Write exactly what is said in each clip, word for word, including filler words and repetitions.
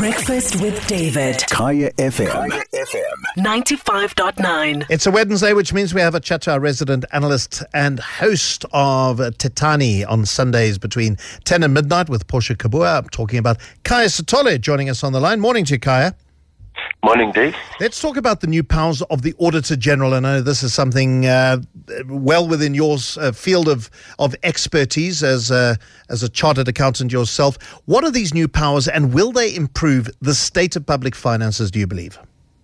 Breakfast with David. Kaya F M. Kaya F M. ninety-five point nine. It's a Wednesday, which means we have a chat to our resident analyst and host of Tetani on Sundays between ten and midnight with Portia Kabua. I'm talking about Khaya Sithole joining us on the line. Morning to you, Khaya. Morning, Dave. Let's talk about the new powers of the Auditor General. I know this is something uh, well within your uh, field of, of expertise as a, as a chartered accountant yourself. What are these new powers and will they improve the state of public finances, do you believe?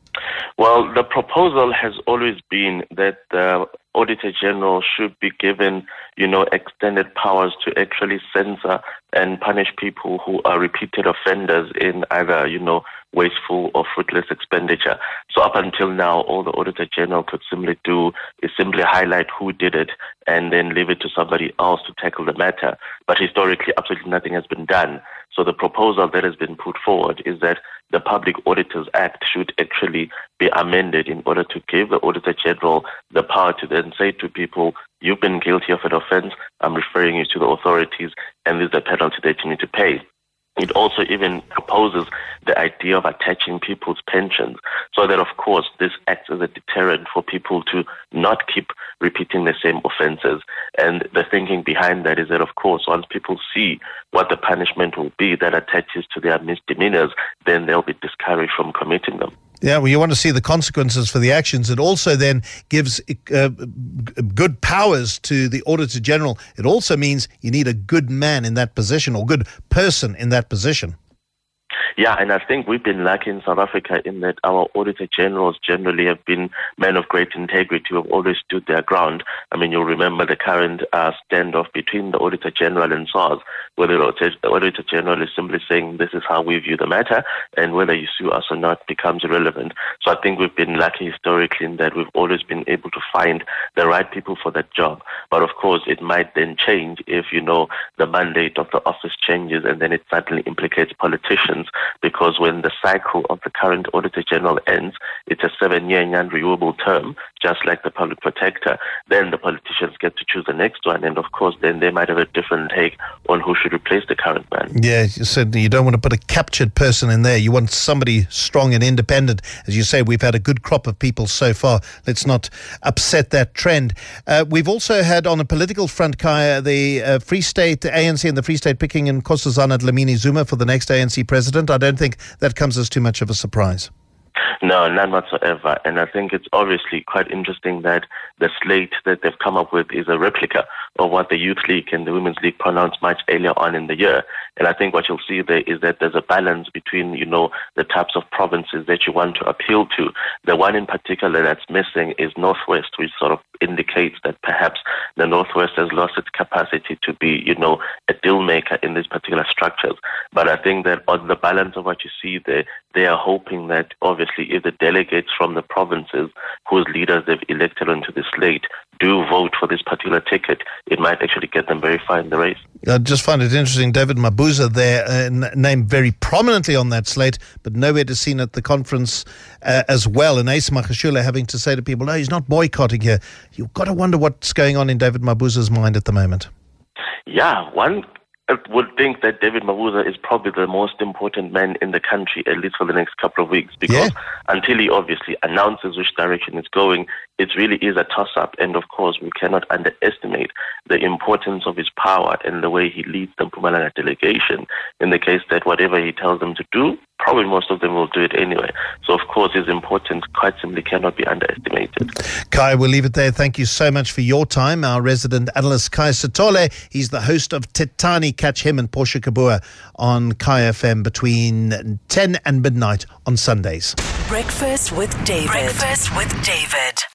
Well, the proposal has always been that the Auditor General should be given, you know, extended powers to actually censor and punish people who are repeated offenders in either, you know, wasteful or fruitless expenditure. So up until now, all the Auditor General could simply do is simply highlight who did it and then leave it to somebody else to tackle the matter. But historically, absolutely nothing has been done. So the proposal that has been put forward is that the Public Auditors Act should actually be amended in order to give the Auditor General the power to then say to people, you've been guilty of an offense, I'm referring you to the authorities, and this is the penalty that you need to pay. It also even proposes the idea of attaching people's pensions so that, of course, this acts as a deterrent for people to not keep repeating the same offenses. And the thinking behind that is that, of course, once people see what the punishment will be that attaches to their misdemeanors, then they'll be discouraged from committing them. Yeah, well, you want to see the consequences for the actions. It also then gives uh, good powers to the Auditor General. It also means you need a good man in that position or good person in that position. Yeah, and I think we've been lucky in South Africa in that our Auditor Generals generally have been men of great integrity who have always stood their ground. I mean, you'll remember the current uh, standoff between the Auditor General and SARS, where the Auditor General is simply saying this is how we view the matter, and whether you sue us or not becomes irrelevant. So I think we've been lucky historically in that we've always been able to find the right people for that job. But of course, it might then change if, you know, the mandate of the office changes and then it suddenly implicates politicians. Because when the cycle of the current Auditor General ends, it's a seven-year non-renewable term, just like the Public Protector. Then the politicians get to choose the next one, and of course, then they might have a different take on who should replace the current man. Yeah, you said you don't want to put a captured person in there. You want somebody strong and independent. As you say, we've had a good crop of people so far. Let's not upset that trend. Uh, we've also had on a political front, Khaya, the uh, Free State, A N C and the Free State picking in Nkosazana Dlamini Zuma for the next A N C president. I don't think that comes as too much of a surprise. No, none whatsoever. And I think it's obviously quite interesting that the slate that they've come up with is a replica of what the Youth League and the Women's League pronounced much earlier on in the year. And I think what you'll see there is that there's a balance between, you know, the types of provinces that you want to appeal to. The one in particular that's missing is Northwest, which sort of indicates that perhaps the Northwest has lost its capacity to be, you know, a deal maker in these particular structures. But I think that on the balance of what you see there, they are hoping that obviously if the delegates from the provinces whose leaders they've elected onto the slate do vote for this particular ticket, it might actually get them very far in the race. I just find it interesting, David Mabuza there, uh, n- named very prominently on that slate, but nowhere to seen at the conference uh, as well. And Ace Magashule having to say to people, no, he's not boycotting here. You've got to wonder what's going on in David Mabuza's mind at the moment. Yeah, one I would think that David Mabuza is probably the most important man in the country, at least for the next couple of weeks, because yeah. until he obviously announces which direction it's going, it really is a toss-up. And of course, we cannot underestimate the importance of his power and the way he leads the Mpumalanga delegation, in the case that whatever he tells them to do, probably most of them will do it anyway. So, of course, his importance quite simply cannot be underestimated. Khaya, we'll leave it there. Thank you so much for your time. Our resident analyst, Khaya Sithole, he's the host of Tetani. Catch him and Portia Kabua on Kaya F M between ten and midnight on Sundays. Breakfast with David. Breakfast with David.